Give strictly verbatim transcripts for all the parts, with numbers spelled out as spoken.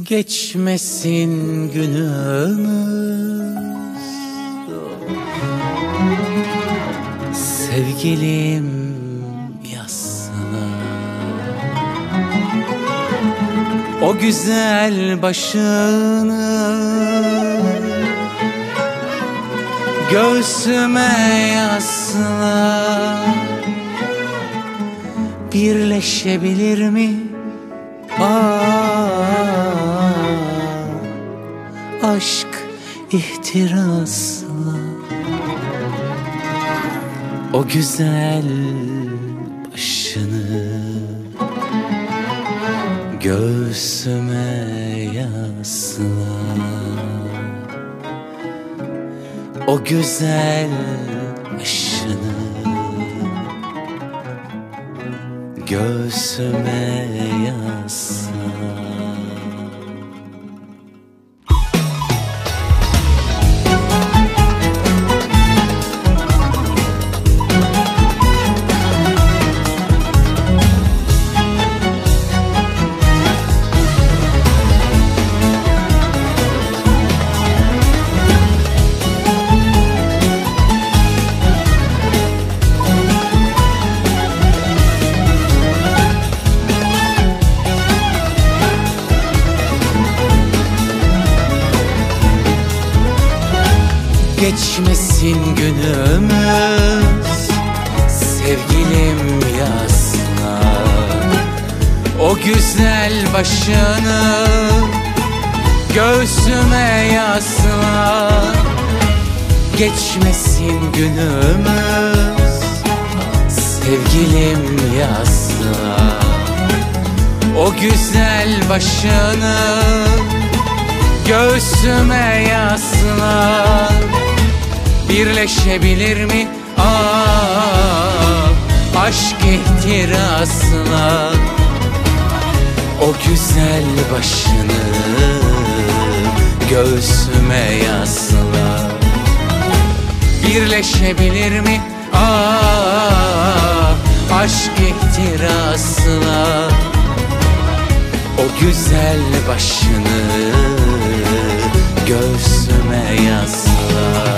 Geçmesin günümüz sevgilim yazsana. O güzel başını göğsüme yazsana. Birleşebilir mi? Aa, aşk ihtirasla. O güzel başını göğsüme yasla. O güzel başını göğsüme yasla. Geçmesin günümüz sevgilim yazsana. O güzel başını göğsüme yasla. Geçmesin günümüz sevgilim yazsana. O güzel başını göğsüme yasla. Birleşebilir mi? Aa, aşk ihtirasla. O güzel başını göğsüme yasla. Birleşebilir mi? Aa, aşk ihtirasla. O güzel başını göğsüme yasla.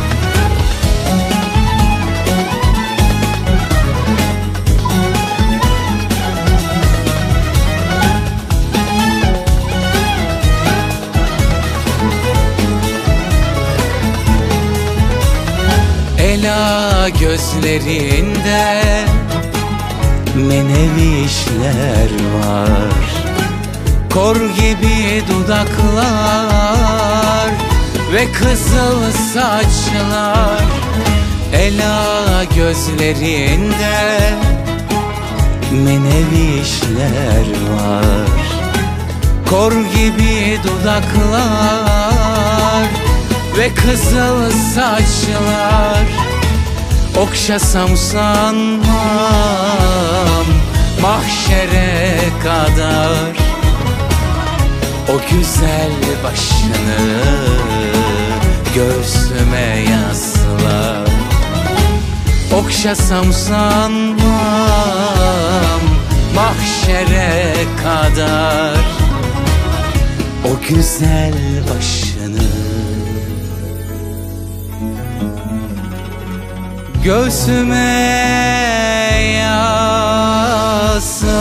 Ela gözlerinde menevişler var. Kor gibi dudaklar ve kızıl saçlar. Ela gözlerinde menevişler var. Kor gibi dudaklar ve kızıl saçlar. Okşasam sanmam mahşere kadar. O güzel başını göğsüme yasla. Okşasam sanmam mahşere kadar. O güzel başını göğsüme yasla.